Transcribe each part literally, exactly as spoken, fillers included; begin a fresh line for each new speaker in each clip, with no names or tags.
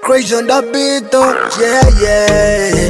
Crazy on the beat, oh, yeah, yeah.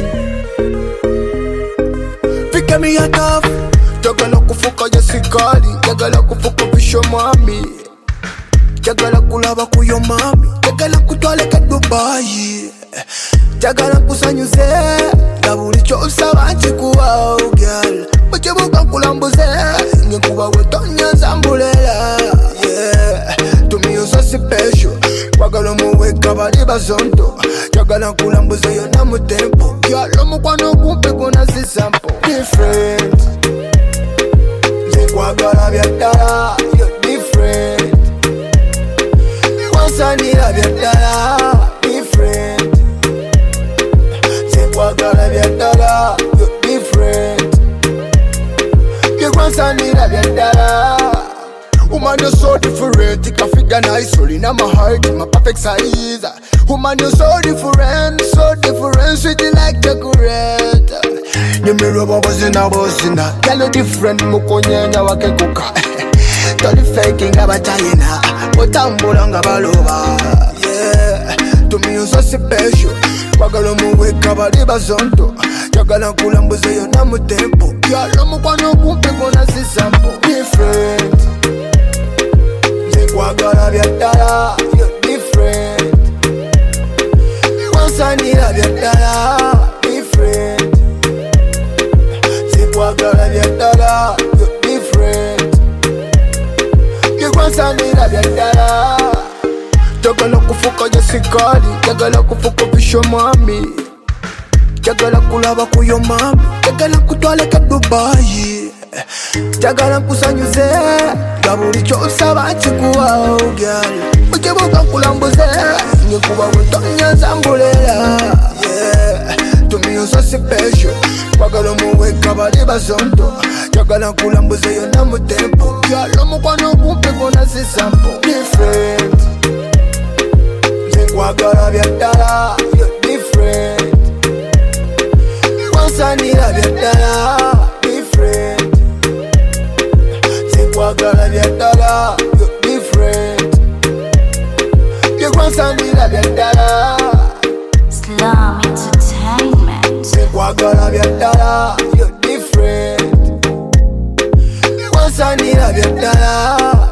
Fika mi ya tough. Jagala kufuka yesikali. Jagala kufuka bisho mami. Jagala kulaba kuyo mami. Jagala kutwaleka Dubai. Jagala kusanyuze. Ndabuli chosa banchi kuwa girl. Bachebuka kulambuze. Nyekuba wetonya zambulela. Yeah, to me you so special. Wagala muweka bali bazonto. Jagala kulambuze yo na mutempo. Yalo mukwano kumpe kuna si sample. Different. Wagala byadala, you're different. Wansanira byadala, different. Wagala byadala, you're different. Wansanira byadala. Woman, you're so different. You can figure nice, all in my heart, my perfect size. Woman, you're so different, so different, sweet like chocolate. You me rubber was in a boss in a yellow different mukonya wake kuka. Tell the faking about China, but I'm bolanga balova. Yeah, to me you so special. Wagalo muweka bali bazonto. Jagala kulambuze yo na mutempo. Yalo mukwano kumpe kuna si sample. Different. Wagala byadala, you're different. Wansanira byadala, different. Wagala byadala, you're different. Wansanira byadala. Jagala kufuka yesikali. Jagala kufuka bisho mami. Jagala kulaba kuyo mami. Jagala kutwaleka Dubai. Jagala kusanyuze. Ndabuli chosa banchi kuwa girl. Bachebuka kulambuze. Nyekuba wetonya zambulela. Yeah, to me you so special. Wagala muweka bali bazonto. Jagala kulambuze yo na mutempo. Yalo mukwano kumpe kuna si sample. Different. Wagala byadala, you're different. Wansanira byadala, different. Wagala byadala, you're different. Wansanira byadala.
Slum Entertainment.
Wagala byadala, you're different. Wansanira byadala.